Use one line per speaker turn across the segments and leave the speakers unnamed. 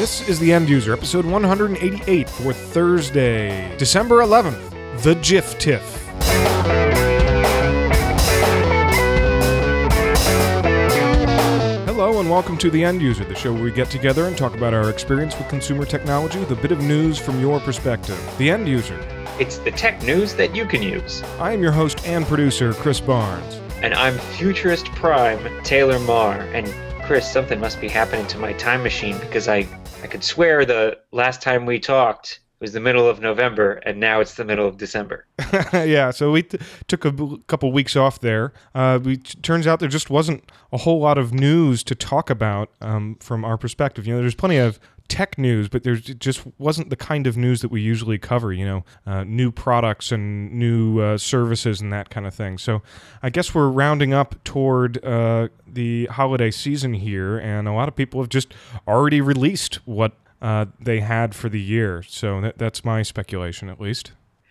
This is The End User, episode 188 for Thursday, December 11th, the GIF Tiff. Hello and welcome to The End User, the show where we get together and talk about our experience with consumer technology with a bit of news from your perspective. The End User.
It's the tech news that you can use.
I am your host and producer, Chris Barnes.
And I'm Futurist Prime, Taylor Marr. And Chris, something must be happening to my time machine because I could swear the last time we talked was the middle of November, and now it's the middle of December.
Yeah, so we took a couple weeks off there. Turns out there just wasn't a whole lot of news to talk about from our perspective. You know, there's plenty of tech news, but there just wasn't the kind of news that we usually cover, new products and new services and that kind of thing. So I guess we're rounding up toward the holiday season here, and a lot of people have just already released what they had for the year. So that's my speculation, at least.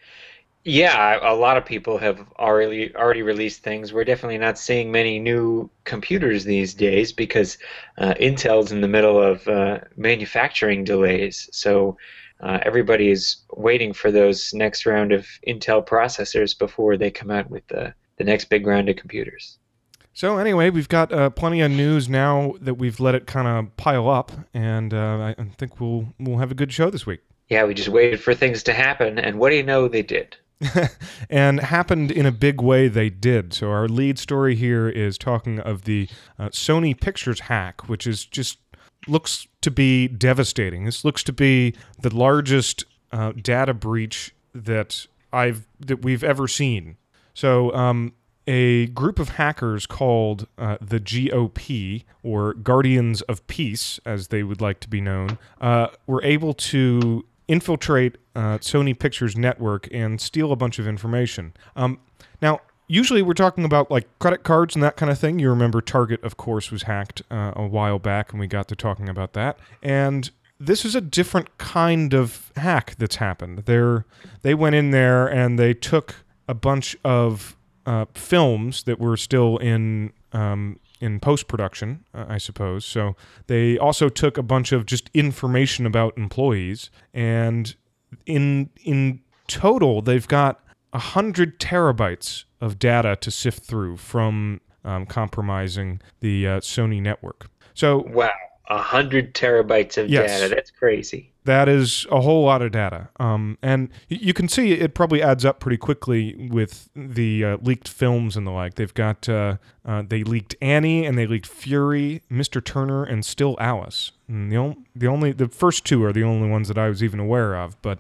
Yeah, a lot of people have already released things. We're definitely not seeing many new computers these days because Intel's in the middle of manufacturing delays. So everybody is waiting for those next round of Intel processors before they come out with the next big round of computers.
So anyway, we've got plenty of news now that we've let it kind of pile up, and I think we'll have a good show this week.
Yeah, we just waited for things to happen, and what do you know, they did.
And happened in a big way, they did. So our lead story here is talking of the Sony Pictures hack, which is just looks to be devastating. This looks to be the largest data breach that we've ever seen. So a group of hackers called the GOP, or Guardians of Peace, as they would like to be known, were able to infiltrate Sony Pictures network and steal a bunch of information. Now, usually we're talking about like credit cards and that kind of thing. You remember Target, of course, was hacked a while back, and we got to talking about that. And this is a different kind of hack that's happened. They went in there and they took a bunch of films that were still in post-production, I suppose. So they also took a bunch of just information about employees, and in total, they've got 100 terabytes of data to sift through from compromising the Sony network. So
wow, 100 terabytes of data. That's crazy.
That is a whole lot of data. And you can see it probably adds up pretty quickly with the leaked films and the like. They've got, they leaked Annie, and they leaked Fury, Mr. Turner, and Still Alice. And the first two are the only ones that I was even aware of. But,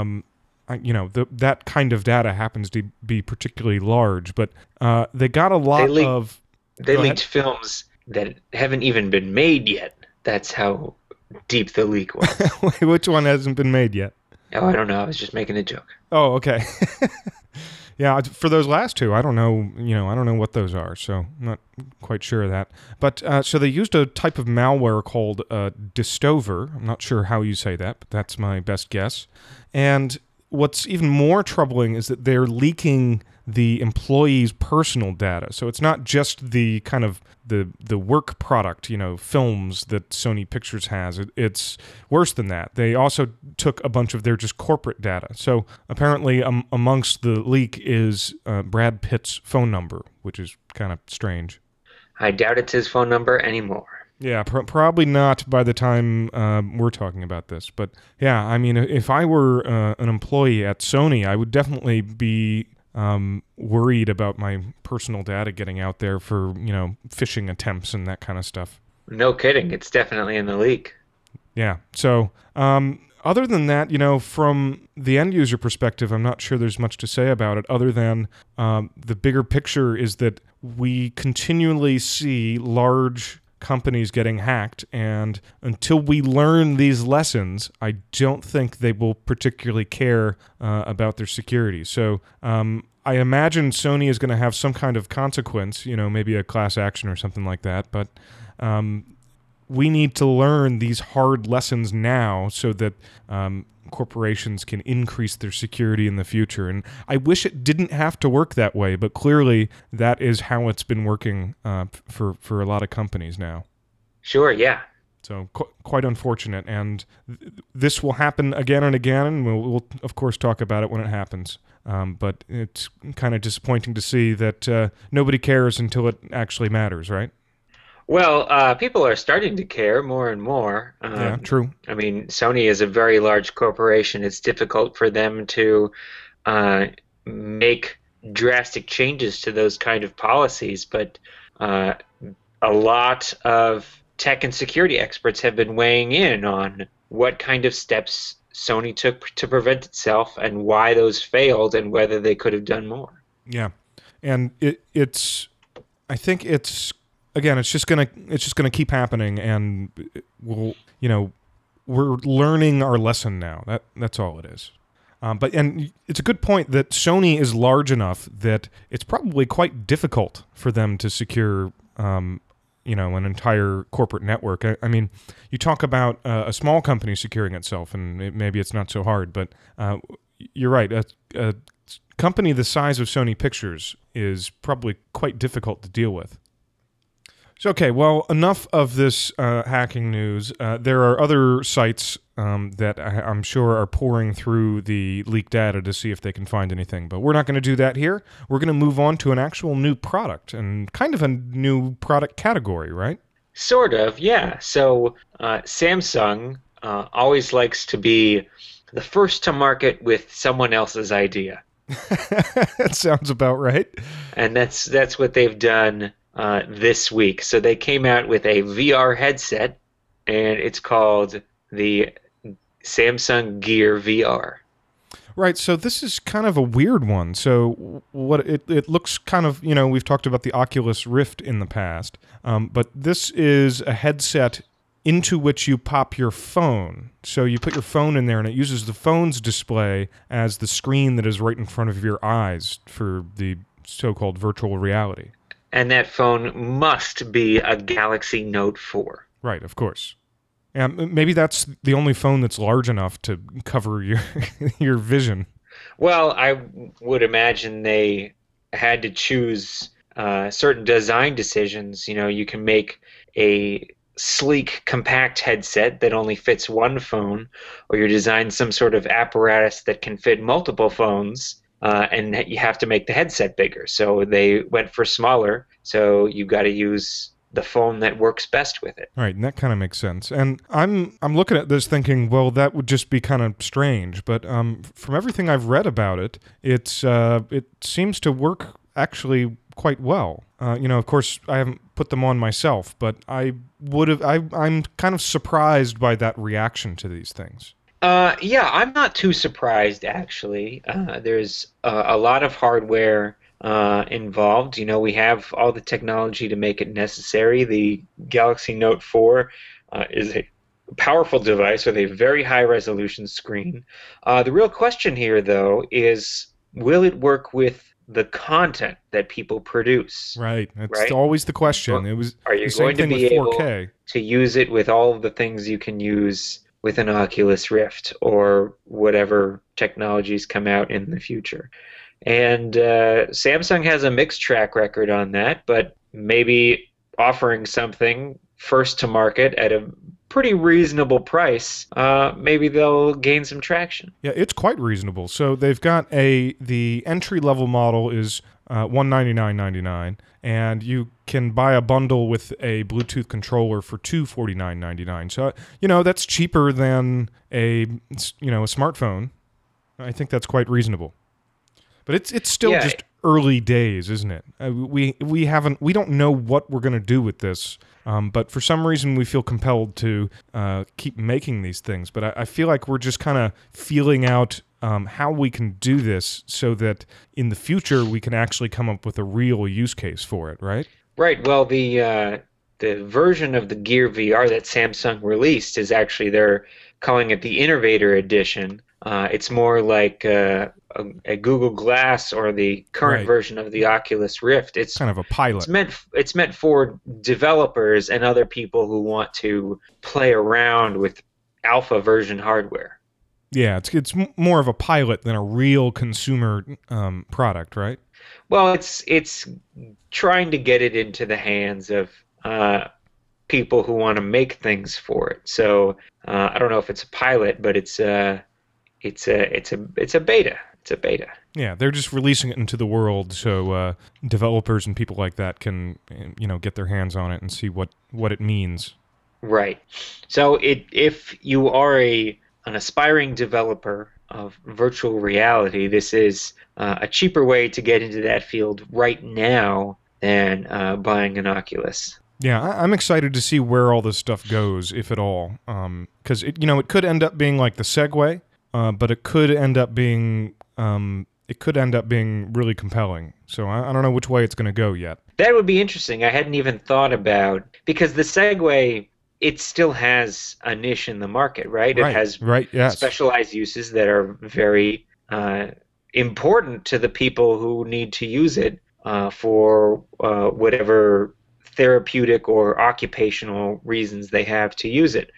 that kind of data happens to be particularly large. But they got a lot of...
They leaked films that haven't even been made yet. That's how deep the leak was.
Wait, which one hasn't been made yet?
Oh, I don't know. I was just making a joke.
Oh, okay. Yeah, for those last two, I don't know. I don't know what those are, so I'm not quite sure of that. But so they used a type of malware called Distover. I'm not sure how you say that, but that's my best guess. And what's even more troubling is that they're leaking the employees' personal data. So it's not just the kind of the work product, films that Sony Pictures has. It's worse than that. They also took a bunch of their just corporate data. So apparently amongst the leak is Brad Pitt's phone number, which is kind of strange.
I doubt it's his phone number anymore.
Yeah, probably not by the time we're talking about this. But yeah, I mean, if I were an employee at Sony, I would definitely be worried about my personal data getting out there for, phishing attempts and that kind of stuff.
No kidding. It's definitely in the leak.
Yeah. So other than that, from the end user perspective, I'm not sure there's much to say about it other than the bigger picture is that we continually see large companies getting hacked, and until we learn these lessons, I don't think they will particularly care about their security. So I imagine Sony is going to have some kind of consequence, maybe a class action or something like that, but we need to learn these hard lessons now so that corporations can increase their security in the future. And I wish it didn't have to work that way, but clearly that is how it's been working for a lot of companies now.
Sure, yeah.
So quite unfortunate, and this will happen again and again, and we'll of course talk about it when it happens. But it's kind of disappointing to see that nobody cares until it actually matters, right?
Well, people are starting to care more and more.
Yeah, true.
I mean, Sony is a very large corporation. It's difficult for them to uh, make drastic changes to those kind of policies, but uh, a lot of tech and security experts have been weighing in on what kind of steps Sony took to prevent itself and why those failed and whether they could have done more.
Yeah, and it's I think it's again it's just gonna keep happening, and we'll we're learning our lesson now. That's all it is. But it's a good point that Sony is large enough that it's probably quite difficult for them to secure an entire corporate network. I mean, you talk about a small company securing itself, and maybe it's not so hard, but you're right. A company the size of Sony Pictures is probably quite difficult to deal with. So, okay, well, enough of this hacking news. There are other sites that I'm sure are pouring through the leaked data to see if they can find anything, but we're not going to do that here. We're going to move on to an actual new product and kind of a new product category, right?
Sort of, yeah. So Samsung always likes to be the first to market with someone else's idea.
That sounds about right.
And that's what they've done this week. So they came out with a VR headset, and it's called the Samsung Gear VR.
Right, so this is kind of a weird one. So what it looks kind of, we've talked about the Oculus Rift in the past, but this is a headset into which you pop your phone. So you put your phone in there, and it uses the phone's display as the screen that is right in front of your eyes for the so-called virtual reality.
And that phone must be a Galaxy Note 4.
Right, of course. Maybe that's the only phone that's large enough to cover your your vision.
Well, I would imagine they had to choose certain design decisions. You can make a sleek, compact headset that only fits one phone, or you design some sort of apparatus that can fit multiple phones, and you have to make the headset bigger. So they went for smaller, so you've got to use the phone that works best with it.
Right, and that kind of makes sense. And I'm looking at this thinking, well, that would just be kind of strange. But from everything I've read about it, it seems to work actually quite well. Of course, I haven't put them on myself, but I'm kind of surprised by that reaction to these things.
Yeah, I'm not too surprised actually. There's a lot of hardware involved. We have all the technology to make it necessary. The Galaxy Note 4 is a powerful device with a very high resolution screen. The real question here, though, is will it work with the content that people produce?
Right. That's always the question. It was
Are you
the same
going to
thing
be
with
able
4K.
to use it with all of the things you can use with an Oculus Rift or whatever technologies come out in the future? And Samsung has a mixed track record on that, but maybe offering something first to market at a pretty reasonable price, maybe they'll gain some traction.
Yeah, it's quite reasonable. So they've got the entry level model is $199.99, and you can buy a bundle with a Bluetooth controller for $249.99. So that's cheaper than a smartphone. I think that's quite reasonable. But it's still just early days, isn't it? We don't know what we're going to do with this, but for some reason we feel compelled to keep making these things. But I feel like we're just kind of feeling out how we can do this so that in the future we can actually come up with a real use case for it, right?
Right. Well, the version of the Gear VR that Samsung released is actually, they're calling it the Innovator Edition. It's more like a Google Glass or the current version of the Oculus Rift. It's
kind of a pilot.
It's meant for developers and other people who want to play around with alpha version hardware.
Yeah, it's more of a pilot than a real consumer product, right?
Well, it's trying to get it into the hands of people who want to make things for it. So I don't know if it's a pilot, but it's a beta. It's a beta.
Yeah, they're just releasing it into the world so developers and people like that can, get their hands on it and see what it means.
Right. So if you are an aspiring developer of virtual reality, this is a cheaper way to get into that field right now than buying an Oculus.
Yeah, I'm excited to see where all this stuff goes, if at all, because it could end up being like the Segway, but it could end up being really compelling. So I don't know which way it's going to go yet.
That would be interesting. I hadn't even thought about, because the Segway, it still has a niche in the market, right? It has
yes.
specialized uses that are very important to the people who need to use it for whatever therapeutic or occupational reasons they have to use it.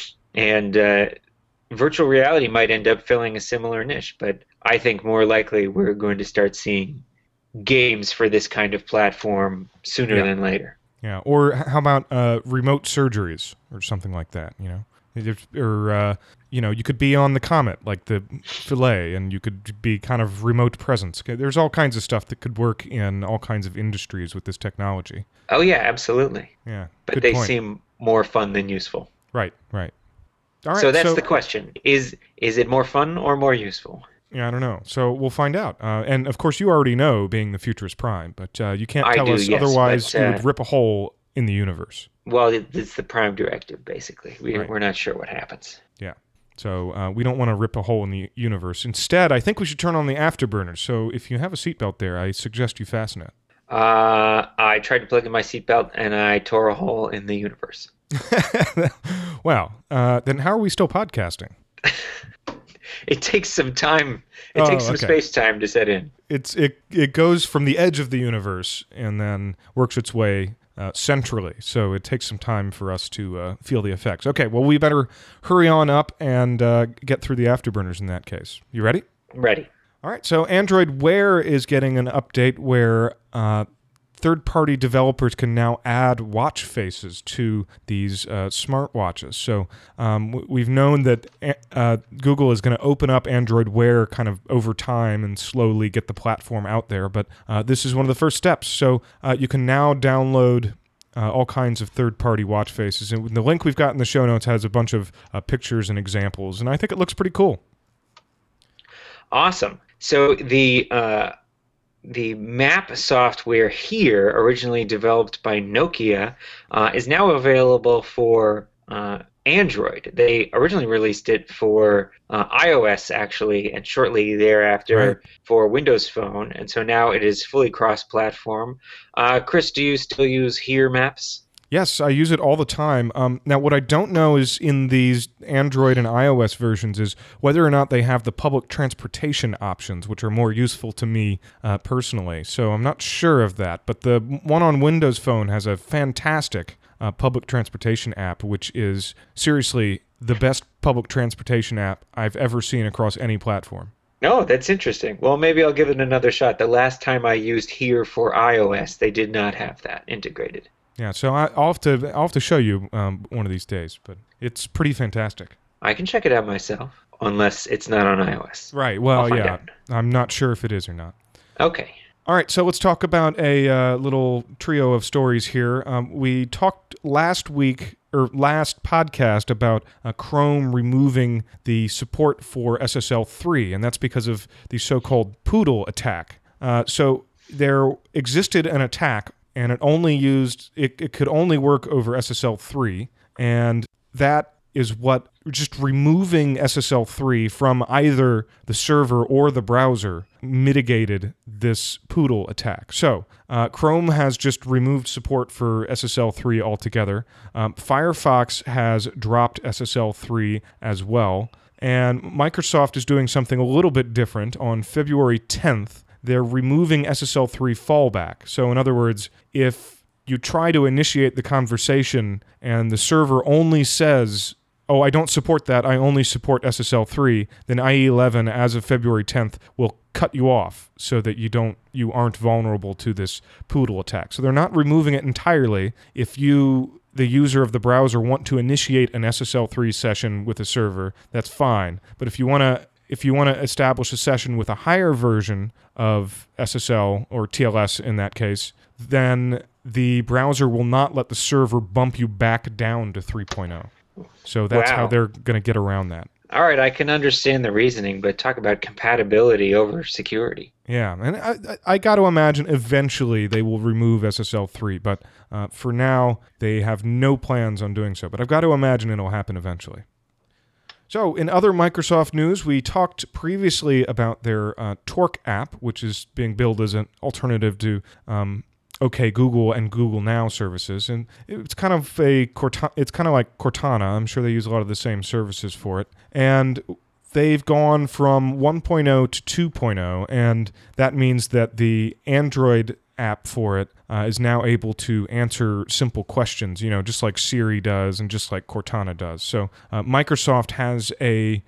And virtual reality might end up filling a similar niche, but I think more likely we're going to start seeing games for this kind of platform sooner than later.
Yeah, or how about remote surgeries or something like that, Or, you could be on the Comet, like the Philae, and you could be kind of remote presence. Okay? There's all kinds of stuff that could work in all kinds of industries with this technology.
Oh, yeah, absolutely.
Yeah,
but they seem more fun than useful.
Right. All right,
so that's the question. Is it more fun or more useful?
Yeah, I don't know. So we'll find out. And, of course, you already know, being the Futurist Prime, but you can't tell us, otherwise you would rip a hole in the universe.
Well, it's the Prime Directive, basically. We're not sure what happens.
Yeah. So we don't want to rip a hole in the universe. Instead, I think we should turn on the afterburners. So if you have a seatbelt there, I suggest you fasten it.
I tried to plug in my seatbelt, and I tore a hole in the universe.
Wow. Then how are we still podcasting?
It takes some time. It takes some space time to set in.
It goes from the edge of the universe and then works its way centrally. So it takes some time for us to feel the effects. Okay, well, we better hurry on up and get through the afterburners in that case. You ready?
Ready.
All right, so Android Wear is getting an update where third-party developers can now add watch faces to these smartwatches. So we've known that Google is going to open up Android Wear kind of over time and slowly get the platform out there, but this is one of the first steps. So you can now download all kinds of third-party watch faces, and the link we've got in the show notes has a bunch of pictures and examples, and I think it looks pretty cool.
Awesome. So the map software here, originally developed by Nokia, is now available for Android. They originally released it for iOS, actually, and shortly thereafter for Windows Phone. And so now it is fully cross-platform. Chris, do you still use Here Maps?
Yes, I use it all the time. Now, what I don't know is in these Android and iOS versions is whether or not they have the public transportation options, which are more useful to me personally. So I'm not sure of that. But the one on Windows Phone has a fantastic public transportation app, which is seriously the best public transportation app I've ever seen across any platform.
Oh, that's interesting. Well, maybe I'll give it another shot. The last time I used Here for iOS, they did not have that integrated.
Yeah, so I'll have to show you one of these days, but it's pretty fantastic.
I can check it out myself, unless it's not on iOS.
Right, well, yeah. I'm not sure if it is or not.
Okay.
All right, so let's talk about a little trio of stories here. We talked last podcast about Chrome removing the support for SSL3, and that's because of the so-called Poodle attack. So there existed an attack, and it could only work over SSL3, and that is what just removing SSL3 from either the server or the browser mitigated this Poodle attack. So Chrome has just removed support for SSL3 altogether. Firefox has dropped SSL3 as well, and Microsoft is doing something a little bit different. On February 10th, they're removing SSL3 fallback. So in other words, if you try to initiate the conversation and the server only says oh, I don't support that, I only support SSL3, then IE11 as of February 10th will cut you off so that you aren't vulnerable to this poodle attack. So they're not removing it entirely. If you, the user of the browser, want to initiate an SSL3 session with a server, that's fine. But if you want to establish a session with a higher version of SSL or TLS in that case, then the browser will not let the server bump you back down to 3.0. So that's how they're going to get around that.
All right, I can understand the reasoning, but talk about compatibility over security.
Yeah, and I got to imagine eventually they will remove SSL3, but for now they have no plans on doing so. But I've got to imagine it'll happen eventually. So in other Microsoft news, we talked previously about their Torque app, which is being billed as an alternative to OK Google and Google Now services, and it's kind of like Cortana. I'm sure they use a lot of the same services for it, and they've gone from 1.0 to 2.0, and that means that the Android app for it is now able to answer simple questions, just like Siri does and just like Cortana does. So Microsoft has a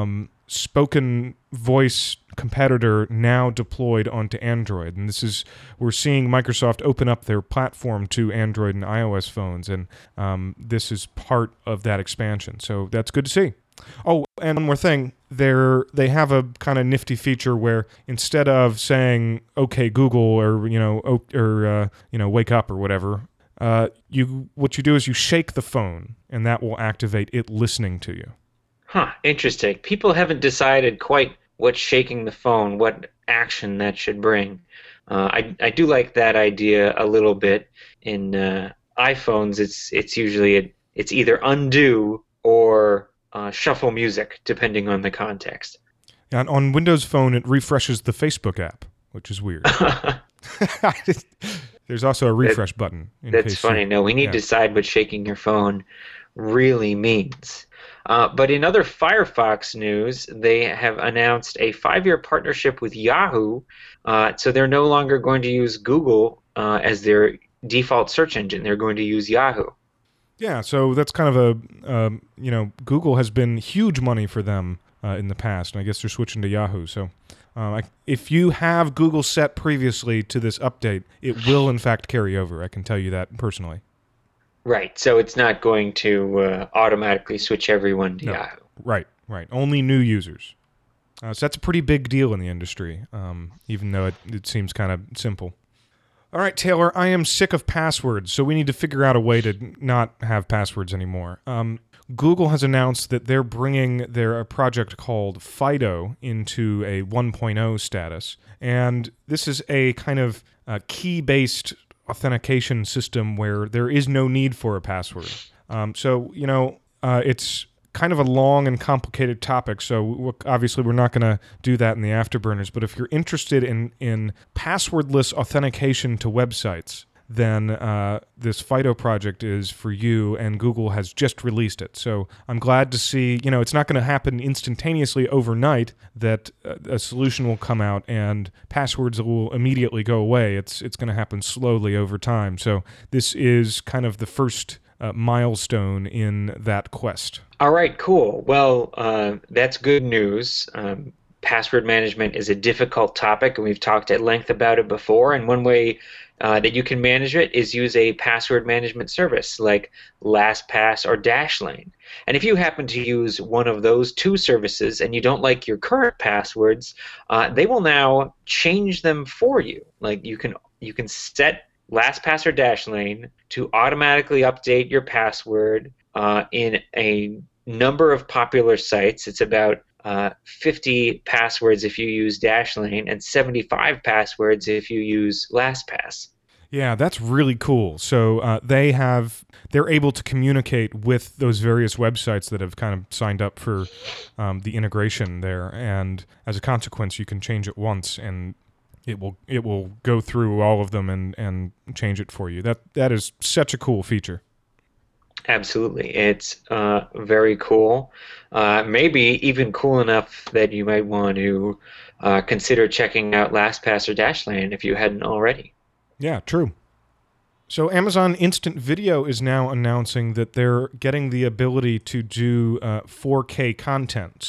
spoken voice competitor now deployed onto Android, and we're seeing Microsoft open up their platform to Android and iOS phones, and this is part of that expansion. So that's good to see. Oh, and one more thing, they have a kind of nifty feature where instead of saying "Okay Google" or wake up or whatever, what you do is you shake the phone, and that will activate it listening to you.
Huh, interesting. People haven't decided quite what shaking the phone, what action that should bring. I do like that idea a little bit. In iPhones, it's usually it's either undo or shuffle music, depending on the context.
And on Windows Phone, it refreshes the Facebook app, which is weird. There's also a refresh button.
That's funny. No, we need to decide what shaking your phone really means. But in other Firefox news, they have announced a 5-year partnership with Yahoo, so they're no longer going to use Google as their default search engine. They're going to use Yahoo.
Yeah, so that's kind of Google has been huge money for them in the past, and I guess they're switching to Yahoo. So if you have Google set previously to this update, it will in fact carry over. I can tell you that personally.
Right, so it's not going to automatically switch everyone to Yahoo.
Right. Only new users. So that's a pretty big deal in the industry, even though it seems kind of simple. All right, Taylor, I am sick of passwords, so we need to figure out a way to not have passwords anymore. Google has announced that they're bringing their project called Fido into a 1.0 status, and this is a kind of key-based authentication system where there is no need for a password. It's kind of a long and complicated topic, so obviously we're not going to do that in the afterburners, but if you're interested in passwordless authentication to websites, then this Fido project is for you, and Google has just released it. So I'm glad to see, it's not going to happen instantaneously overnight that a solution will come out and passwords will immediately go away. It's going to happen slowly over time. So this is kind of the first milestone in that quest.
All right, cool. Well, that's good news. Password management is a difficult topic, and we've talked at length about it before, and one way that you can manage it is use a password management service like LastPass or Dashlane. And if you happen to use one of those two services and you don't like your current passwords, they will now change them for you. Like you can set LastPass or Dashlane to automatically update your password in a number of popular sites. It's about 50 passwords if you use Dashlane and 75 passwords if you use LastPass.
Yeah, that's really cool. So they're able to communicate with those various websites that have kind of signed up for the integration there, and as a consequence, you can change it once, and it will go through all of them and change it for you. That is such a cool feature.
Absolutely. It's very cool. Maybe even cool enough that you might want to consider checking out LastPass or Dashlane if you hadn't already.
Yeah, true. So Amazon Instant Video is now announcing that they're getting the ability to do 4K content.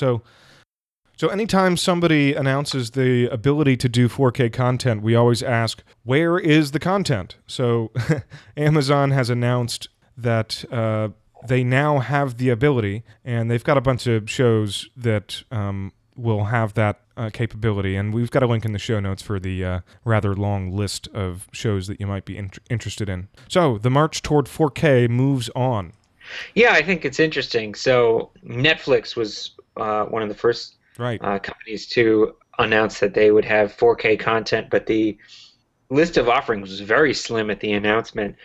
So anytime somebody announces the ability to do 4K content, we always ask, where is the content? So Amazon has announced that they now have the ability, and they've got a bunch of shows that will have that capability. And we've got a link in the show notes for the rather long list of shows that you might be interested in. So the march toward 4K moves on.
Yeah, I think it's interesting. So Netflix was one of the first companies to announce that they would have 4K content, but the list of offerings was very slim at the announcement.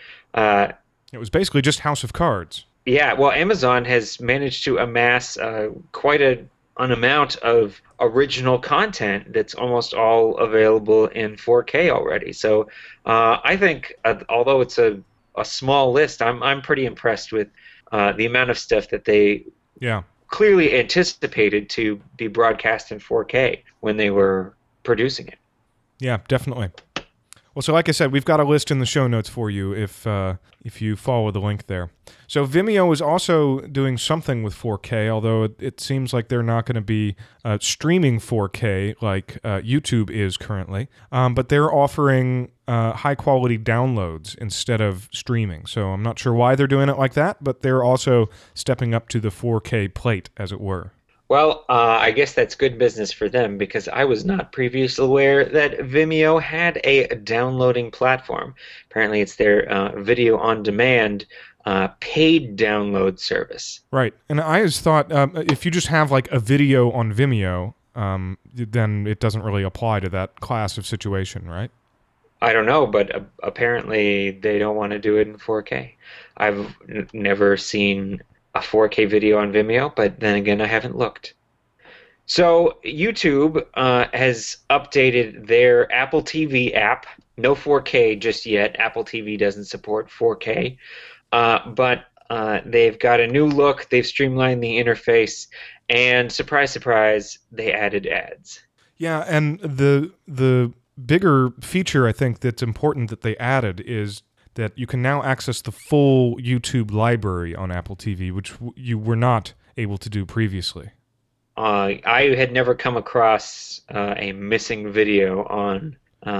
It was basically just House of Cards.
Yeah, well, Amazon has managed to amass quite an amount of original content that's almost all available in 4K already. So I think, although it's a small list, I'm pretty impressed with the amount of stuff that they clearly anticipated to be broadcast in 4K when they were producing it.
Yeah, definitely. Well, so like I said, we've got a list in the show notes for you if you follow the link there. So Vimeo is also doing something with 4K, although it seems like they're not going to be streaming 4K like YouTube is currently. But they're offering high-quality downloads instead of streaming. So I'm not sure why they're doing it like that, but they're also stepping up to the 4K plate, as it were.
Well, I guess that's good business for them because I was not previously aware that Vimeo had a downloading platform. Apparently, it's their video on demand paid download service.
Right. And I always thought if you just have like a video on Vimeo, then it doesn't really apply to that class of situation, right?
I don't know, but apparently they don't want to do it in 4K. I've never seen a 4K video on Vimeo, but then again, I haven't looked. So YouTube has updated their Apple TV app. No 4K just yet. Apple TV doesn't support 4K, but they've got a new look. They've streamlined the interface, and surprise, surprise, they added ads.
Yeah, and the bigger feature I think that's important that they added is that you can now access the full YouTube library on Apple TV, which you were not able to do previously.
I had never come across a missing video on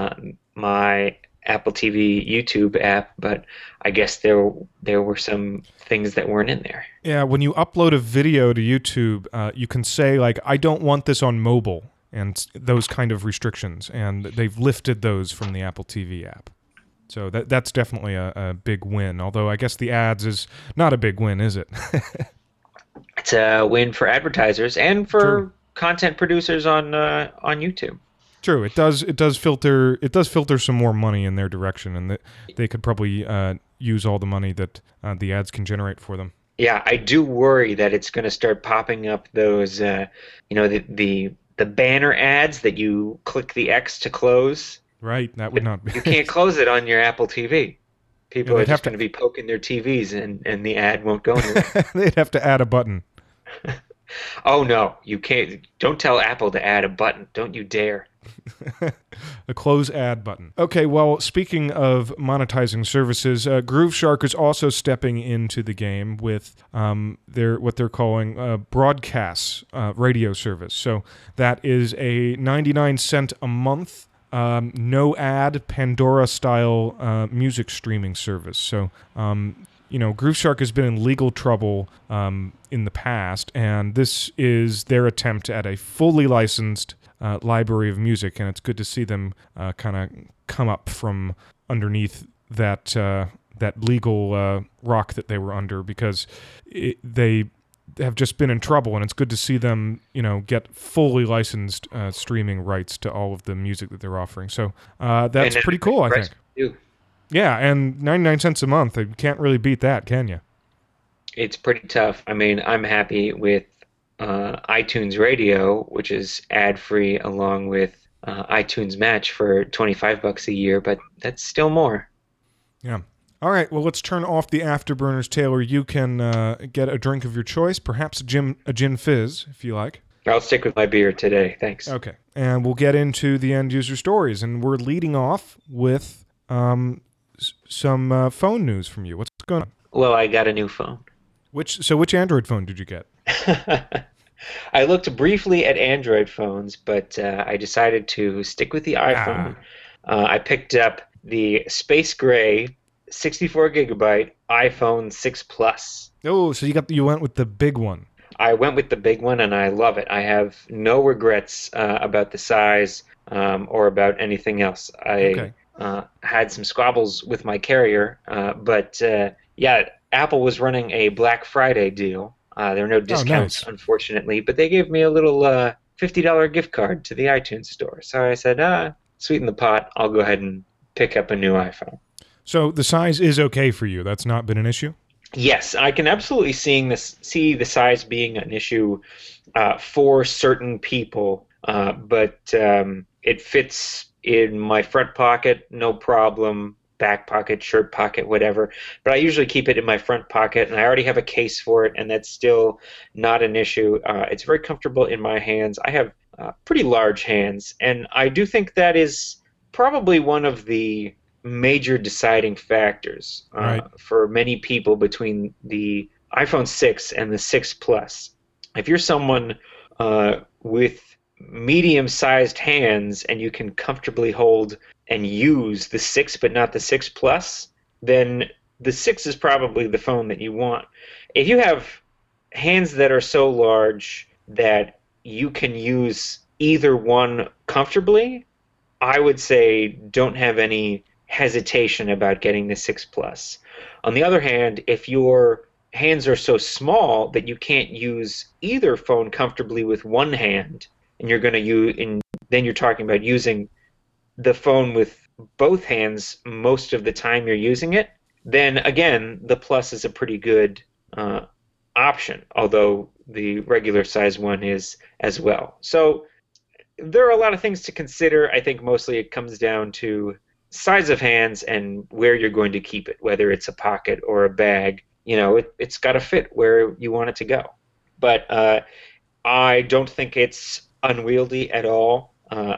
my Apple TV YouTube app, but I guess there were some things that weren't in there.
Yeah, when you upload a video to YouTube, you can say, like, I don't want this on mobile, and those kind of restrictions, and they've lifted those from the Apple TV app. So that's definitely a big win, although I guess the ads is not a big win, is it?
It's a win for advertisers and for content producers on YouTube.
True, it does filter some more money in their direction, and they could probably use all the money that the ads can generate for them.
Yeah, I do worry that it's going to start popping up those, the banner ads that you click the X to close.
Right, that would not be.
You can't close it on your Apple TV. People are just going to be poking their TVs, and the ad won't go anywhere.
They'd have to add a button.
Oh no, you can't. Don't tell Apple to add a button. Don't you dare.
A close ad button. Okay, well, speaking of monetizing services, Grooveshark is also stepping into the game with what they're calling broadcasts radio service. So that is a 99-cent a month no ad Pandora-style music streaming service. So Grooveshark has been in legal trouble in the past, and this is their attempt at a fully licensed library of music, and it's good to see them kind of come up from underneath that legal rock that they were under, because they have just been in trouble, and it's good to see them, get fully licensed streaming rights to all of the music that they're offering. So that's pretty cool, I think.
Too.
Yeah, and 99 cents a month, you can't really beat that, can you?
It's pretty tough. I mean, I'm happy with iTunes Radio, which is ad-free, along with iTunes Match for $25 a year, but that's still more.
Yeah. All right, well, let's turn off the afterburners, Taylor. You can get a drink of your choice, perhaps a gin fizz, if you like.
I'll stick with my beer today, thanks.
Okay, and we'll get into the end-user stories, and we're leading off with some phone news from you. What's going on?
Well, I got a new phone.
Which Android phone did you get?
I looked briefly at Android phones, but I decided to stick with the iPhone.
Ah,
I picked up the Space Gray 64 gigabyte iPhone 6 Plus.
oh, so you went with the big one.
I went with the big one and I love it. I have no regrets about the size or about anything else. I
Okay.
had some squabbles with my carrier, but yeah, Apple was running a Black Friday deal. There were no
Oh,
discounts,
nice.
unfortunately, but they gave me a little $50 gift card to the iTunes store. So I said, sweeten the pot. I'll go ahead and pick up a new iPhone.
So the size is okay for you. That's not been an issue.
Yes, I can absolutely see the size being an issue for certain people, but it fits in my front pocket, no problem. Back pocket, shirt pocket, whatever. But I usually keep it in my front pocket, and I already have a case for it, and that's still not an issue. It's very comfortable in my hands. I have pretty large hands, and I do think that is probably one of the major deciding factors
Right.
for many people between the iPhone 6 and the 6 Plus. If you're someone with medium-sized hands and you can comfortably hold and use the 6 but not the 6 Plus, then the 6 is probably the phone that you want. If you have hands that are so large that you can use either one comfortably, I would say don't have any hesitation about getting the 6 Plus. On the other hand, if your hands are so small that you can't use either phone comfortably with one hand, and you're going to use, and then you're talking about using the phone with both hands most of the time you're using it, then again, the Plus is a pretty good uh, option, although the regular size one is as well. So there are a lot of things to consider. I think mostly it comes down to size of hands and where you're going to keep it, whether it's a pocket or a bag. It's got to fit where you want it to go. But I don't think it's unwieldy at all.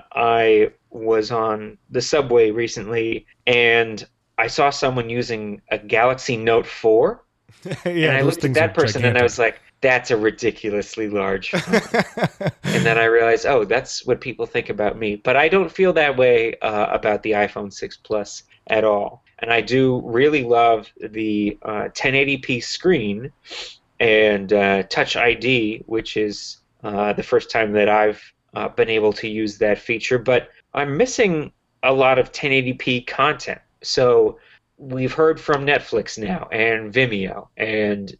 I was on the subway recently and I saw someone using a Galaxy Note 4, and
Yeah,
I
those
looked at
things are
that person and I was
gigantic.
like, that's a ridiculously large phone. And then I realized, oh, that's what people think about me. But I don't feel that way about the iPhone 6 Plus at all. And I do really love the 1080p screen and Touch ID, which is the first time that I've been able to use that feature. But I'm missing a lot of 1080p content. So we've heard from Netflix now and Vimeo and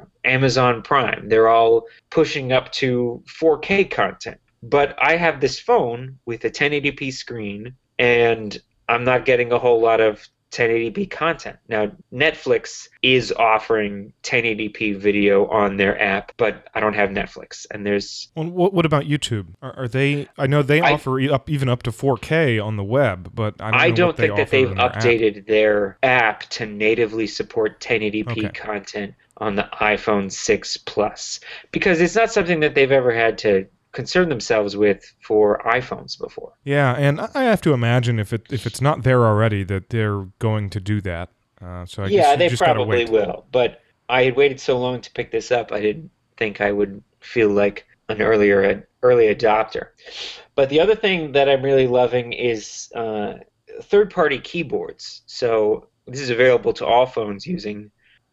Amazon Prime. They're all pushing up to 4K content. But I have this phone with a 1080p screen, and I'm not getting a whole lot of 1080p content. Now, Netflix is offering 1080p video on their app, but I don't have Netflix. And there's
Well, what about YouTube? Are they? I know they
I
offer even up to 4K on the web, but I don't
I
know what
don't
they
think that they've
offer in their app.
updated their app to natively support 1080p
Okay.
content on the iPhone 6 Plus because it's not something that they've ever had to concern themselves with for iPhones before.
Yeah, and I have to imagine if it's not there already that they're going to do that. So I guess
Yeah,
you
they
just got to
probably
wait.
will, but I had waited so long to pick this up, I didn't think I would feel like an early adopter. But the other thing that I'm really loving is third-party keyboards. So this is available to all phones using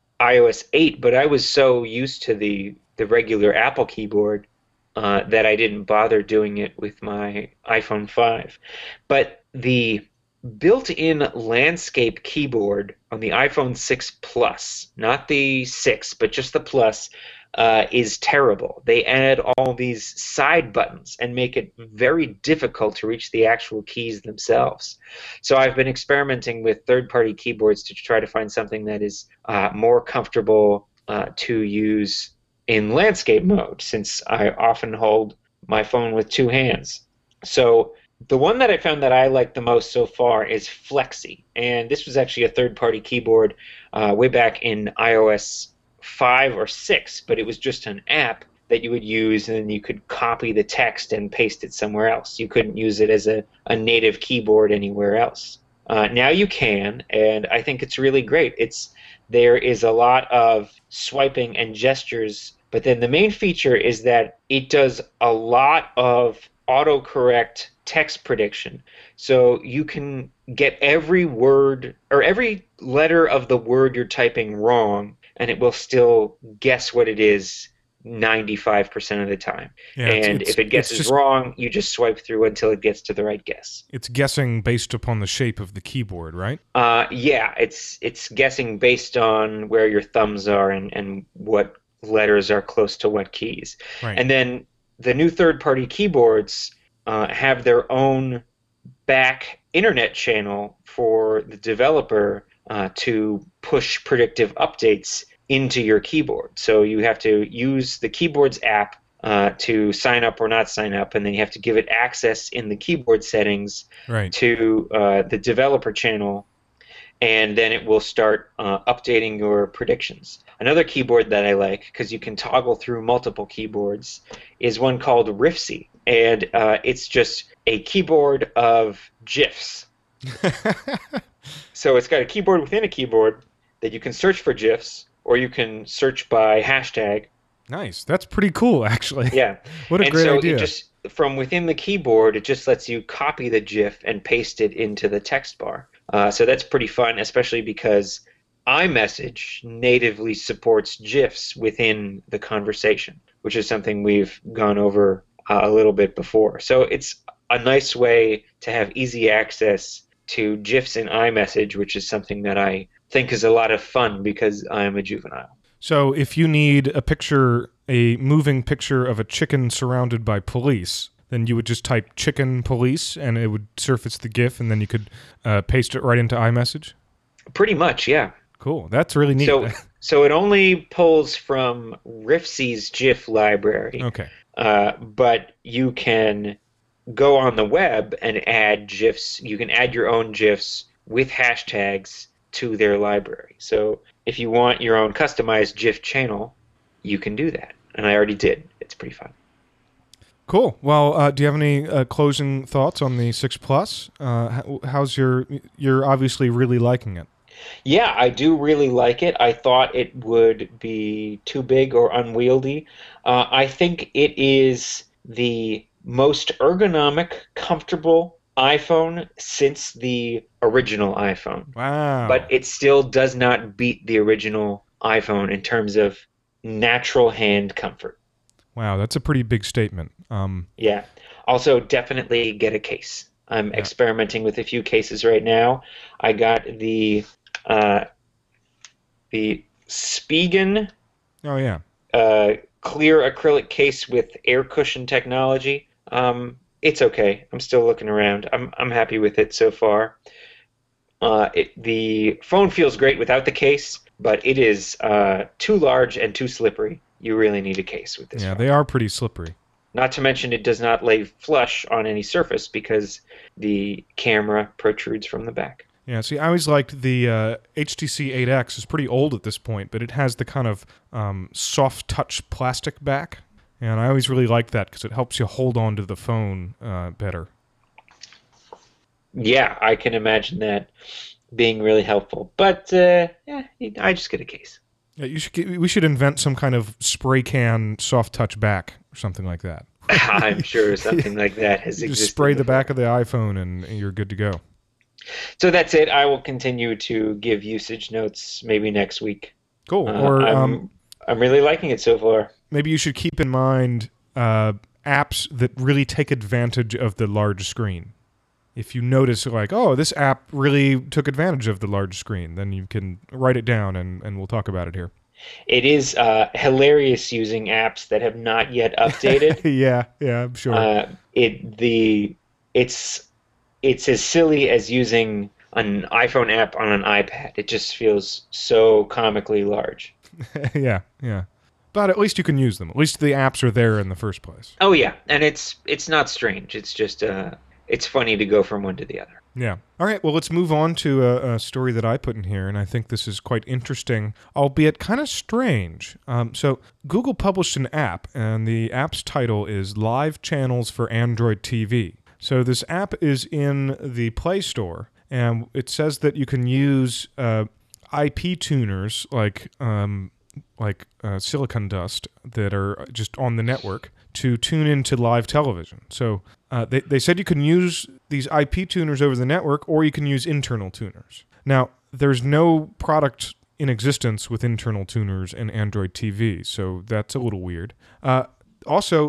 iOS 8, but I was so used to the regular Apple keyboard that I didn't bother doing it with my iPhone 5. But the built-in landscape keyboard on the iPhone 6 Plus, not the 6, but just the Plus, is terrible. They add all these side buttons and make it very difficult to reach the actual keys themselves. So I've been experimenting with third-party keyboards to try to find something that is more comfortable to use in landscape mode, since I often hold my phone with two hands. So the one that I found that I like the most so far is Flexi, and this was actually a third-party keyboard way back in iOS 5 or 6, but it was just an app that you would use, and then you could copy the text and paste it somewhere else. You couldn't use it as a native keyboard anywhere else. Now you can, and I think it's really great. There is a lot of swiping and gestures, but then the main feature is that it does a lot of autocorrect text prediction. So you can get every word or every letter of the word you're typing wrong, and it will still guess what it is 95% of the time.
Yeah,
And if it
it's
guesses
just
wrong, you just swipe through until it gets to the right guess.
it's guessing based upon the shape of the keyboard, right?
Yeah, it's guessing based on where your thumbs are and what letters are close to what keys.
Right.
And then the new third-party keyboards have their own back internet channel for the developer to push predictive updates into your keyboard. So you have to use the keyboard's app to sign up or not sign up, and then you have to give it access in the keyboard settings
Right.
to the developer channel, and then it will start updating your predictions. Another keyboard that I like, because you can toggle through multiple keyboards, is one called Riffsy, and it's just a keyboard of GIFs. So it's got a keyboard within a keyboard that you can search for GIFs, or you can search by hashtag.
Nice. That's pretty cool, actually.
Yeah.
What a
And
great
so
idea.
it just from within the keyboard, it just lets you copy the GIF and paste it into the text bar. So that's pretty fun, especially because iMessage natively supports GIFs within the conversation, which is something we've gone over a little bit before. So it's a nice way to have easy access to GIFs in iMessage, which is something that I think is a lot of fun because I'm a juvenile.
So if you need a picture, a moving picture of a chicken surrounded by police, then you would just type chicken police and it would surface the GIF, and then you could paste it right into iMessage?
Pretty much, yeah.
Cool. That's really neat.
So it only pulls from Riffsy's GIF library,
Okay.
but you can go on the web and add GIFs. You can add your own GIFs with hashtags to their library. So if you want your own customized GIF channel, you can do that. And I already did. It's pretty fun.
Cool. Well, do you have any closing thoughts on the 6 Plus? How's you're obviously really liking it.
Yeah, I do really like it. I thought it would be too big or unwieldy. I think it is the most ergonomic, comfortable iPhone since the original iPhone.
Wow.
But it still does not beat the original iPhone in terms of natural hand comfort.
Wow, that's a pretty big statement.
Yeah. Also, definitely get a case. I'm experimenting with a few cases right now. I got the Spigen
Oh, yeah.
clear acrylic case with air cushion technology. It's okay. I'm still looking around. I'm happy with it so far. The phone feels great without the case, but it is too large and too slippery. You really need a case with this
Yeah,
phone.
they are pretty slippery.
Not to mention it does not lay flush on any surface because the camera protrudes from the back.
Yeah, see, I always liked the HTC 8X. Is pretty old at this point, but it has the kind of soft touch plastic back, and I always really liked that because it helps you hold on to the phone better.
Yeah, I can imagine that being really helpful. But yeah, I just get a case.
Yeah, we should invent some kind of spray can soft touch back or something like that.
I'm sure something like that has
You
existed
just spray the
before.
back of the iPhone and you're good to go.
So that's it. I will continue to give usage notes maybe next week.
Cool. Or
I'm really liking it so far.
maybe you should keep in mind apps that really take advantage of the large screen. If you notice, like, oh, this app really took advantage of the large screen, then you can write it down and we'll talk about it here.
It is hilarious using apps that have not yet updated.
yeah, I'm sure.
It's as silly as using an iPhone app on an iPad. It just feels so comically large.
yeah. But at least you can use them. At least the apps are there in the first place.
Oh yeah, and it's not strange. It's just it's funny to go from one to the other.
Yeah. All right, well, let's move on to a story that I put in here, and I think this is quite interesting, albeit kind of strange. So Google published an app, and the app's title is Live Channels for Android TV. So this app is in the Play Store, and it says that you can use IP tuners like silicon dust that are just on the network to tune into live television. So they said you can use these IP tuners over the network, or you can use internal tuners. Now, there's no product in existence with internal tuners in Android TV, so that's a little weird. Also,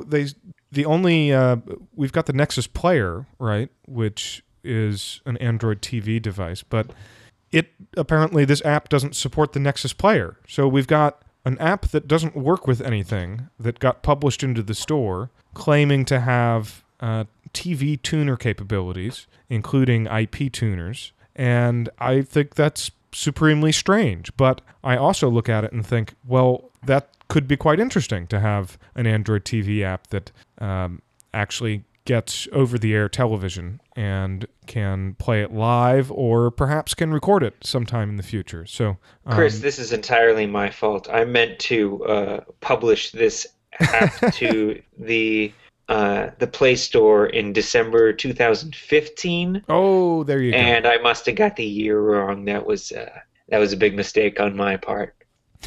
we've got the Nexus Player, right, which is an Android TV device, but this app doesn't support the Nexus Player. So we've got an app that doesn't work with anything that got published into the store, claiming to have TV tuner capabilities, including IP tuners, and I think that's supremely strange. But I also look at it and think, well, that could be quite interesting to have an Android TV app that actually gets over-the-air television and can play it live, or perhaps can record it sometime in the future. So,
Chris, this is entirely my fault. I meant to publish this app to the Play Store in December 2015.
Oh, there you go.
And I must have got the year wrong. That was a big mistake on my part.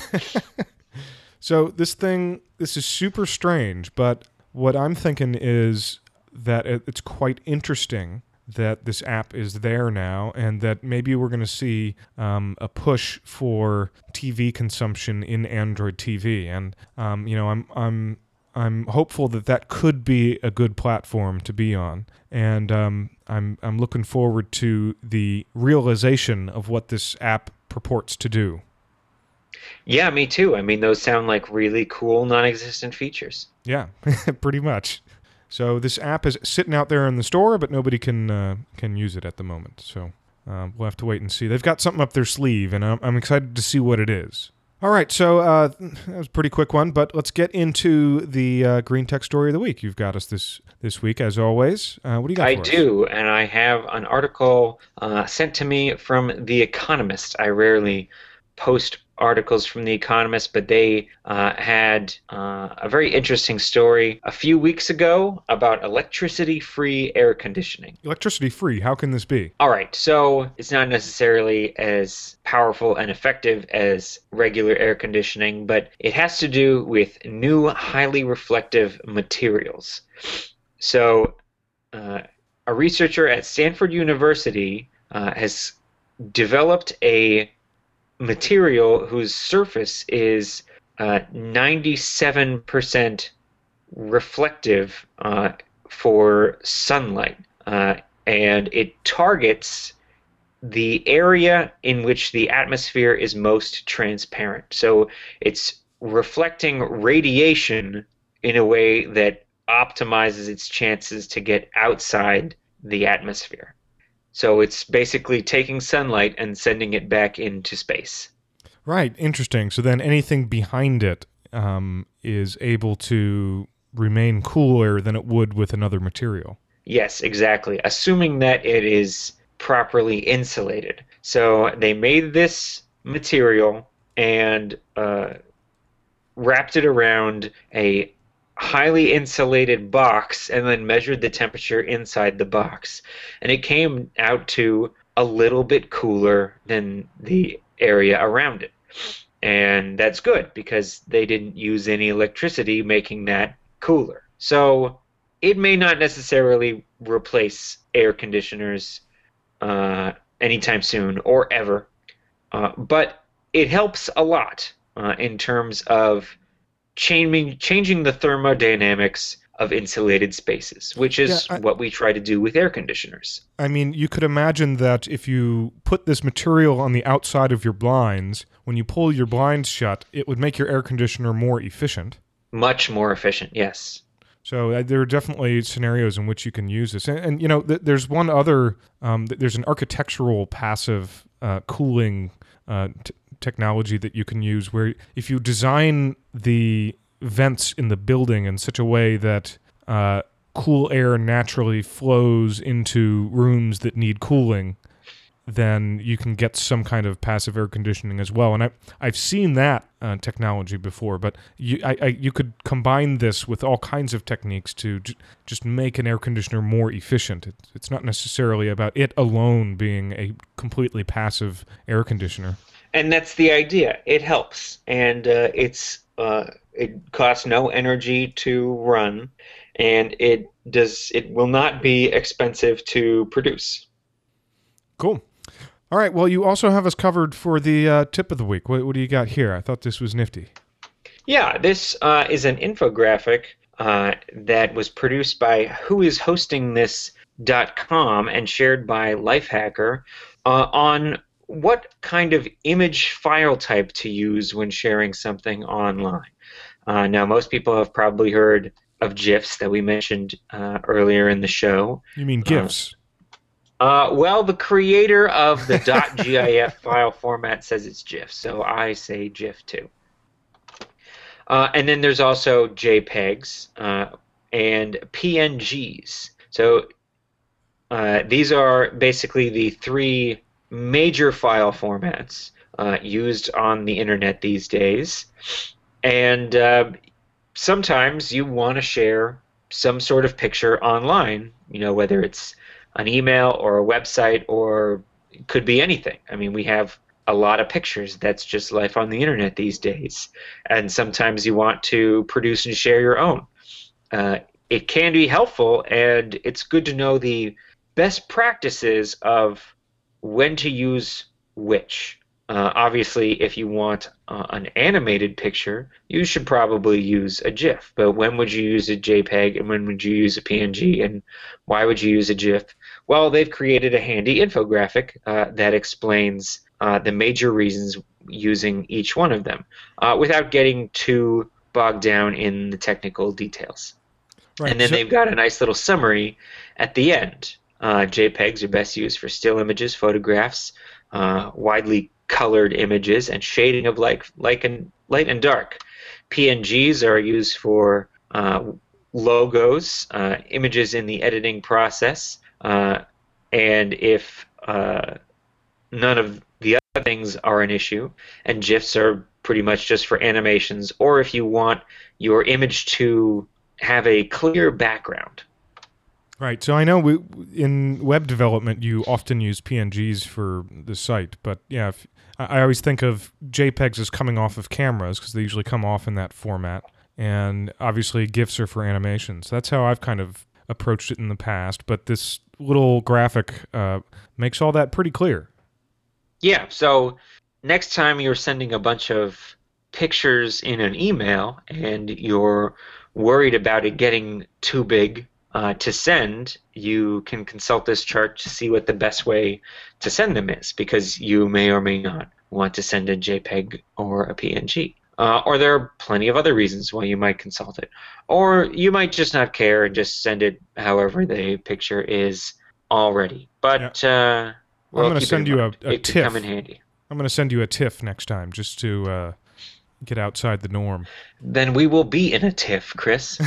So this is super strange, but what I'm thinking is that it's quite interesting that this app is there now, and that maybe we're going to see a push for TV consumption in Android TV. And I'm hopeful that could be a good platform to be on, and I'm looking forward to the realization of what this app purports to do.
Yeah, me too. I mean, those sound like really cool non-existent features.
Yeah, pretty much. So this app is sitting out there in the store, but nobody can use it at the moment. So we'll have to wait and see. They've got something up their sleeve, and I'm excited to see what it is. All right, so that was a pretty quick one, but let's get into the Green Tech Story of the Week. You've got us this week, as always. What do you got for us?
I do, and I have an article sent to me from The Economist. I rarely post articles from The Economist, but they had a very interesting story a few weeks ago about electricity-free air conditioning.
Electricity-free? How can this be?
All right, so it's not necessarily as powerful and effective as regular air conditioning, but it has to do with new highly reflective materials. So a researcher at Stanford University has developed a material whose surface is 97% reflective for sunlight, and it targets the area in which the atmosphere is most transparent. So it's reflecting radiation in a way that optimizes its chances to get outside the atmosphere. So it's basically taking sunlight and sending it back into space.
Right, interesting. So then anything behind it is able to remain cooler than it would with another material.
Yes, exactly. Assuming that it is properly insulated. So they made this material and wrapped it around a highly insulated box and then measured the temperature inside the box. And it came out to a little bit cooler than the area around it. And that's good because they didn't use any electricity making that cooler. So it may not necessarily replace air conditioners anytime soon or ever, but it helps a lot in terms of changing the thermodynamics of insulated spaces, which is what we try to do with air conditioners.
I mean, you could imagine that if you put this material on the outside of your blinds, when you pull your blinds shut, it would make your air conditioner more efficient.
Much more efficient, yes.
So there are definitely scenarios in which you can use this. And you know, there's one other, there's an architectural passive cooling technology that you can use where if you design the vents in the building in such a way that cool air naturally flows into rooms that need cooling, then you can get some kind of passive air conditioning as well. And I've seen that technology before, but you could combine this with all kinds of techniques to just make an air conditioner more efficient. It's not necessarily about it alone being a completely passive air conditioner.
And that's the idea. It helps, and it costs no energy to run, and it will not be expensive to produce.
Cool. All right. Well, you also have us covered for the tip of the week. What do you got here? I thought this was nifty.
Yeah, this is an infographic that was produced by whoishostingthis.com and shared by Lifehacker on what kind of image file type to use when sharing something online. Now, most people have probably heard of GIFs that we mentioned earlier in the show.
You mean GIFs?
Well, the creator of the .gif file format says it's GIF, so I say GIF too. And then there's also JPEGs and PNGs. So these are basically the three major file formats used on the internet these days. And sometimes you want to share some sort of picture online, whether it's an email or a website, or it could be anything. I mean, we have a lot of pictures. That's just life on the internet these days. And sometimes you want to produce and share your own. It can be helpful, and it's good to know the best practices of when to use which. Obviously, if you want an animated picture, you should probably use a GIF. But when would you use a JPEG, and when would you use a PNG, and why would you use a GIF? Well, they've created a handy infographic that explains the major reasons using each one of them without getting too bogged down in the technical details. Right. And then they've got a nice little summary at the end. JPEGs are best used for still images, photographs, widely colored images, and shading of light and dark. PNGs are used for logos, images in the editing process, and if none of the other things are an issue, and GIFs are pretty much just for animations, or if you want your image to have a clear background.
Right. So I know in web development you often use PNGs for the site, but yeah, I always think of JPEGs as coming off of cameras because they usually come off in that format, and obviously GIFs are for animations. That's how I've kind of approached it in the past, but this little graphic makes all that pretty clear.
Yeah. So next time you're sending a bunch of pictures in an email and you're worried about it getting too big to send, you can consult this chart to see what the best way to send them is, because you may or may not want to send a JPEG or a PNG. Or there are plenty of other reasons why you might consult it. Or you might just not care and just send it however the picture is already. But
I'm going to send you a
it
TIFF.
could come in handy.
I'm going to send you a TIFF next time just to get outside the norm.
Then we will be in a TIFF, Chris.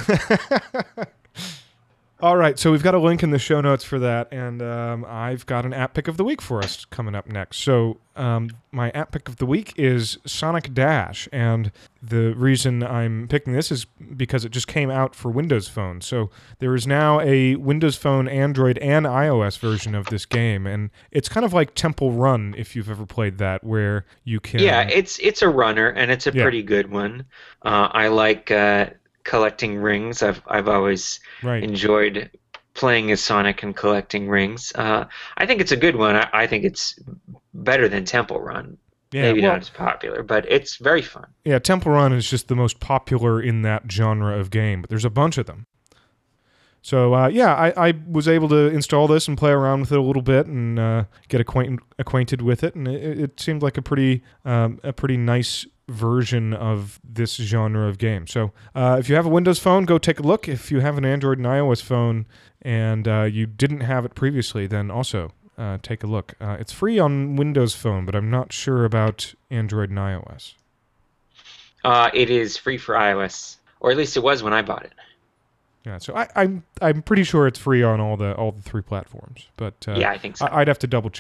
All right, so we've got a link in the show notes for that, and I've got an app pick of the week for us coming up next. So my app pick of the week is Sonic Dash, and the reason I'm picking this is because it just came out for Windows Phone. So there is now a Windows Phone, Android, and iOS version of this game, and it's kind of like Temple Run, if you've ever played that, where you can...
Yeah, it's a runner, and it's a pretty good one. I like... collecting rings. I've always enjoyed playing as Sonic and collecting rings. I think it's a good one. I think it's better than Temple Run. Yeah, maybe not as popular, but it's very fun.
Yeah, Temple Run is just the most popular in that genre of game, but there's a bunch of them. So, I was able to install this and play around with it a little bit and get acquainted with it, and it seemed like a pretty nice version of this genre of game. So if you have a Windows phone, go take a look. If you have an Android and iOS phone and you didn't have it previously, then also take a look. It's free on Windows Phone, but I'm not sure about Android and iOS.
It is free for iOS, or at least it was when I bought it.
Yeah, so I'm pretty sure it's free on all the three platforms, but
yeah, I think so.
I'd have to double check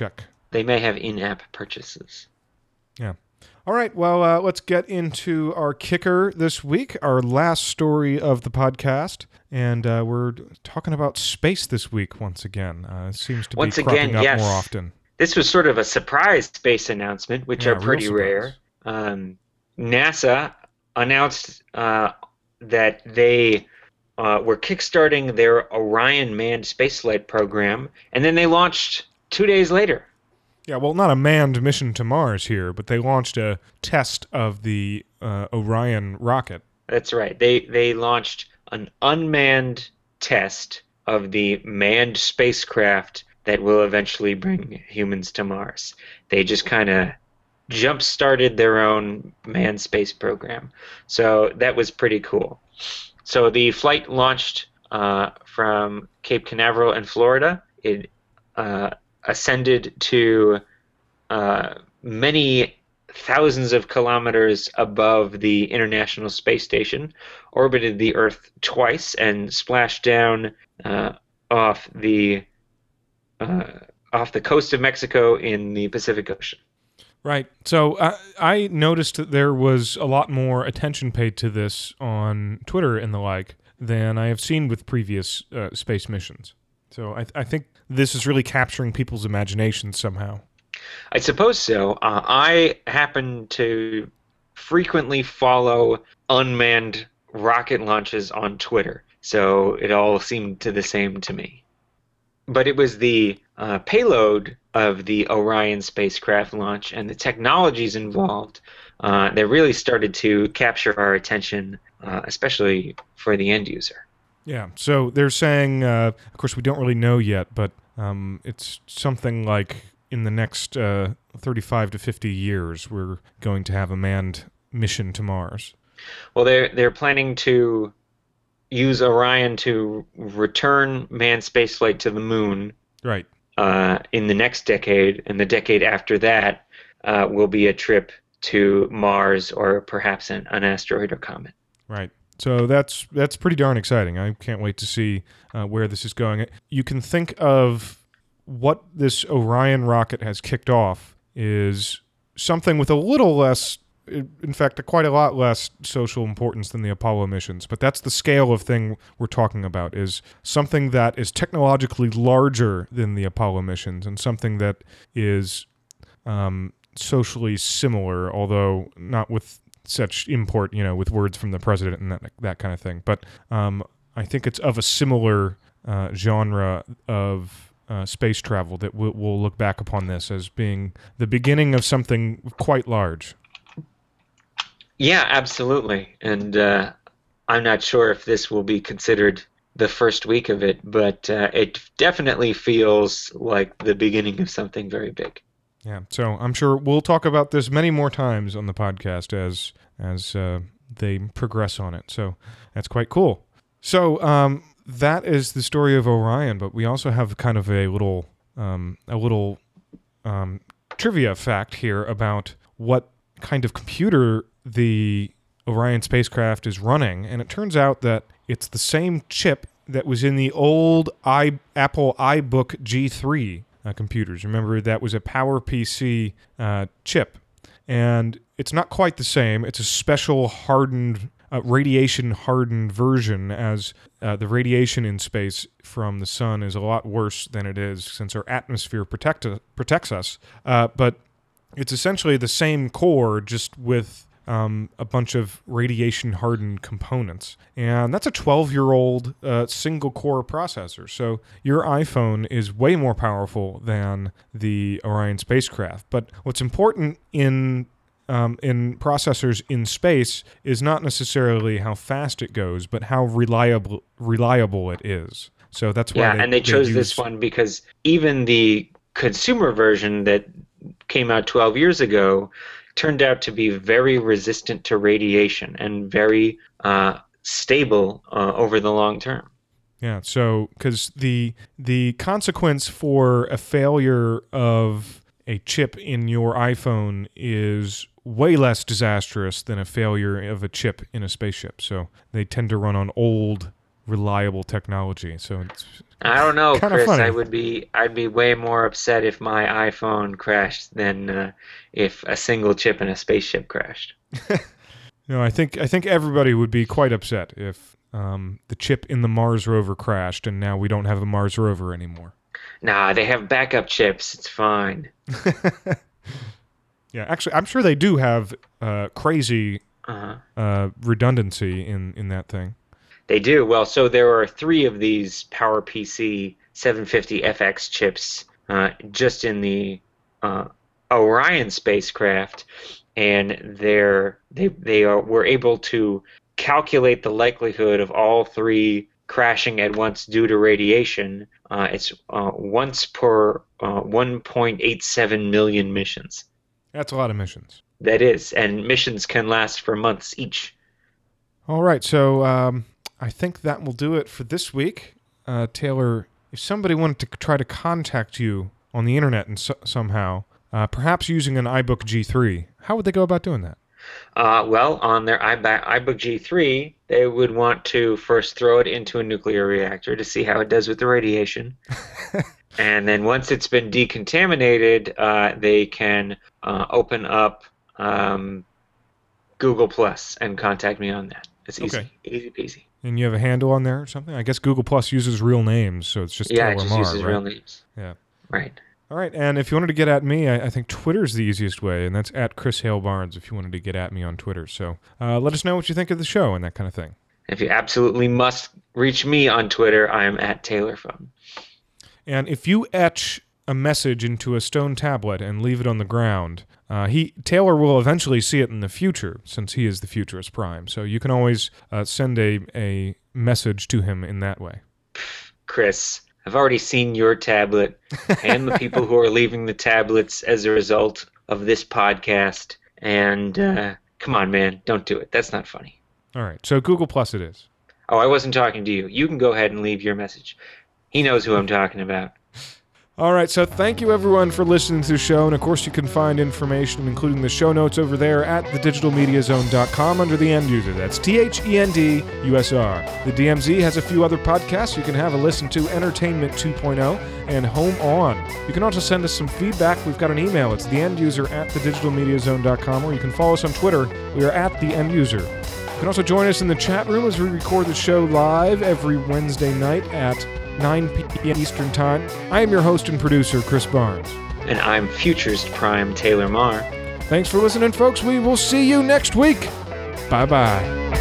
they may have in-app purchases.
Yeah. All right, well, let's get into our kicker this week, our last story of the podcast. And we're talking about space this week once again. It seems to be cropping up more often.
This was sort of a surprise space announcement, which are pretty rare. NASA announced that they were kickstarting their Orion manned spaceflight program, and then they launched 2 days later.
Yeah, well, not a manned mission to Mars here, but they launched a test of the Orion rocket.
That's right. They launched an unmanned test of the manned spacecraft that will eventually bring humans to Mars. They just kind of jump-started their own manned space program. So that was pretty cool. So the flight launched from Cape Canaveral in Florida. It ascended to many thousands of kilometers above the International Space Station, orbited the Earth twice, and splashed down off the coast of Mexico in the Pacific Ocean.
Right. So I noticed that there was a lot more attention paid to this on Twitter and the like than I have seen with previous space missions. So I think this is really capturing people's imaginations somehow.
I suppose so. I happen to frequently follow unmanned rocket launches on Twitter, so it all seemed the same to me. But it was the payload of the Orion spacecraft launch and the technologies involved that really started to capture our attention, especially for the end user.
Yeah, so they're saying, of course we don't really know yet, but it's something like in the next 35 to 50 years we're going to have a manned mission to Mars.
Well, they're planning to use Orion to return manned spaceflight to the moon.
Right.
In the next decade, and the decade after that will be a trip to Mars or perhaps an asteroid or comet.
Right. So that's pretty darn exciting. I can't wait to see where this is going. You can think of what this Orion rocket has kicked off is something with a little less, in fact, quite a lot less social importance than the Apollo missions. But that's the scale of thing we're talking about, is something that is technologically larger than the Apollo missions and something that is socially similar, although not with such import, with words from the president and that kind of thing. But I think it's of a similar genre of space travel that we'll look back upon this as being the beginning of something quite large.
Yeah, absolutely. And I'm not sure if this will be considered the first week of it, but it definitely feels like the beginning of something very big.
Yeah, so I'm sure we'll talk about this many more times on the podcast as they progress on it. So that's quite cool. So that is the story of Orion, but we also have kind of a little trivia fact here about what kind of computer the Orion spacecraft is running, and it turns out that it's the same chip that was in the old Apple iBook G3 computers. Remember, that was a PowerPC chip, and it's not quite the same. It's a special hardened, radiation-hardened version, as the radiation in space from the sun is a lot worse than it is since our atmosphere protects us. But it's essentially the same core, just with a bunch of radiation-hardened components. And that's a 12-year-old single-core processor. So your iPhone is way more powerful than the Orion spacecraft. But what's important in processors in space is not necessarily how fast it goes, but how reliable it is. So that's why
and they chose this one because even the consumer version that came out 12 years ago turned out to be very resistant to radiation and very stable over the long term.
Yeah, so because the consequence for a failure of a chip in your iPhone is way less disastrous than a failure of a chip in a spaceship. So they tend to run on old, reliable technology. So it's
I don't know,
kind of
Chris.
funny.
I'd be way more upset if my iPhone crashed than if a single chip in a spaceship crashed.
No, I think everybody would be quite upset if the chip in the Mars rover crashed, and now we don't have a Mars rover anymore.
Nah, they have backup chips. It's fine.
Yeah, actually, I'm sure they do have crazy redundancy in that thing.
They do. Well, so there are 3 of these PowerPC 750FX chips just in the Orion spacecraft, and we're able to calculate the likelihood of all 3 crashing at once due to radiation. It's once per 1.87 million missions.
That's a lot of missions.
That is, and missions can last for months each.
All right, so I think that will do it for this week. Taylor, if somebody wanted to try to contact you on the internet and somehow, perhaps using an iBook G3, how would they go about doing that?
Well, on their iBook G3, they would want to first throw it into a nuclear reactor to see how it does with the radiation. And then once it's been decontaminated, they can open up Google Plus and contact me on that. It's easy. Okay. Easy peasy.
And you have a handle on there or something? I guess Google Plus uses real names, so it's just Taylor
it just
Marr,
uses
right?
real names.
Yeah.
Right.
All right, and if you wanted to get at me, I think Twitter's the easiest way, and that's at Chris Hale Barnes if you wanted to get at me on Twitter. So let us know what you think of the show and that kind of thing.
If you absolutely must reach me on Twitter, I am at TaylorFun.
And if you etch a message into a stone tablet and leave it on the ground, Taylor will eventually see it in the future, since he is the Futurist Prime. So you can always send a message to him in that way.
Chris, I've already seen your tablet and the people who are leaving the tablets as a result of this podcast. And come on, man, don't do it. That's not funny.
All right, so Google Plus it is.
Oh, I wasn't talking to you. You can go ahead and leave your message. He knows who I'm talking about.
All right, so thank you, everyone, for listening to the show. And, of course, you can find information, including the show notes, over there at thedigitalmediazone.com under the end user. That's THENDUSR. The DMZ has a few other podcasts you can have a listen to, Entertainment 2.0 and Home On. You can also send us some feedback. We've got an email. It's theenduser@thedigitalmediazone.com, or you can follow us on Twitter. We are at TheEndUser. You can also join us in the chat room as we record the show live every Wednesday night at 9 p.m. Eastern Time. I am your host and producer, Chris Barnes.
And I'm Futurist Prime Taylor Marr.
Thanks for listening, folks. We will see you next week. Bye-bye.